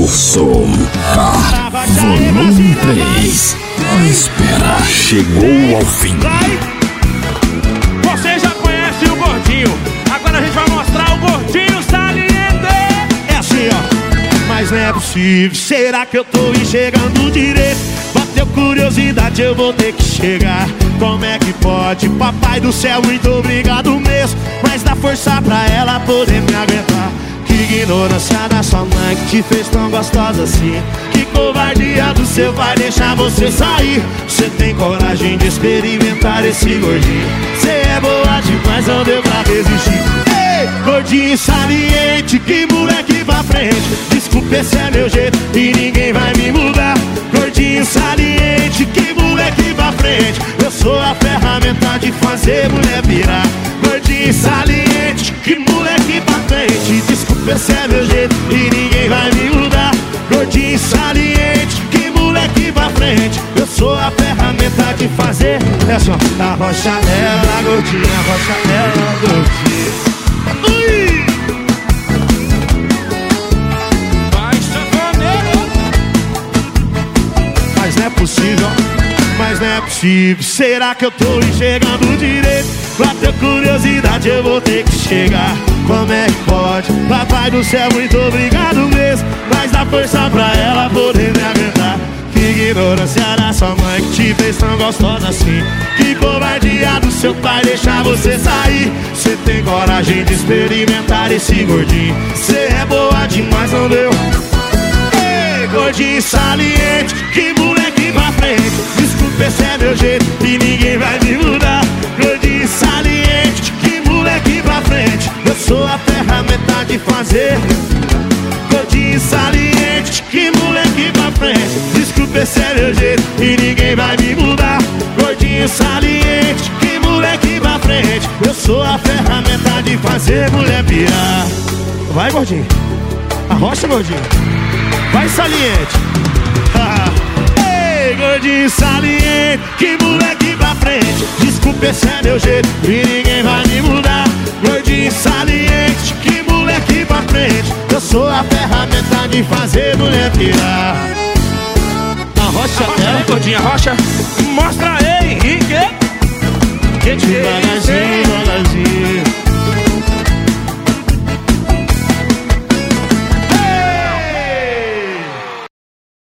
som. Volume 3. A espera chegou ao fim. Você já conhece o gordinho, agora a gente vai mostrar o gordinho saliente. É assim, ó. Mas não é possível, será que eu tô enxergando direito? Bateu curiosidade, eu vou ter que chegar. Como é que pode? Papai do céu, muito obrigado mesmo, mas dá força pra ela poder me aguentar. Que ignorância da sua mãe que te fez tão gostosa assim. Que covardia do seu pai deixar você sair. Você tem coragem de experimentar esse gordinho. Você é boa demais, não deu pra resistir. Ei, gordinho saliente, que moleque pra frente. Desculpa, esse é meu jeito e ninguém vai me mudar. Gordinho saliente, que moleque pra frente. Eu sou a ferramenta de fazer mulher virar. Gordinho saliente, que moleque pra frente. Desculpa, esse é meu jeito e ninguém vai me mudar. Gordinho saliente, que moleque pra frente. Eu sou a ferramenta de fazer. É só a rocha dela, gordinha, a rocha dela, gordinha. Ui! Mas não é possível, mas não é possível. Será que eu tô enxergando direito? Bateu curiosidade, eu vou ter que chegar. Como é que pode? Papai do céu, muito obrigado mesmo, mas dá força pra ela poder me aguentar. Que ignorância da sua mãe que te fez tão gostosa assim. Que covardia do seu pai deixar você sair. Você tem coragem de experimentar esse gordinho. Você é boa demais, não deu? Ei, gordinho saliente, que moleque pra frente. Desculpa, esse é meu jeito e ninguém vai me mudar. Gordinho saliente, que moleque pra frente. Eu sou a ferramenta de fazer. Gordinho saliente, que moleque pra frente. Desculpa, esse é meu jeito e ninguém vai me mudar. Gordinho saliente, que moleque pra frente. Eu sou a ferramenta de fazer mulher pirar. Vai, gordinho, arrocha, gordinho. Vai, saliente. Ei, gordinho saliente, que moleque pra frente. Desculpa, esse é meu jeito e ninguém vai me mudar. Gordinho saliente, que moleque pra frente. Eu sou a ferramenta de fazer mulher pirar. Arrocha ela, gordinha, arrocha. Mostra aí, Henrique. Que devagarzinho, devagarzinho.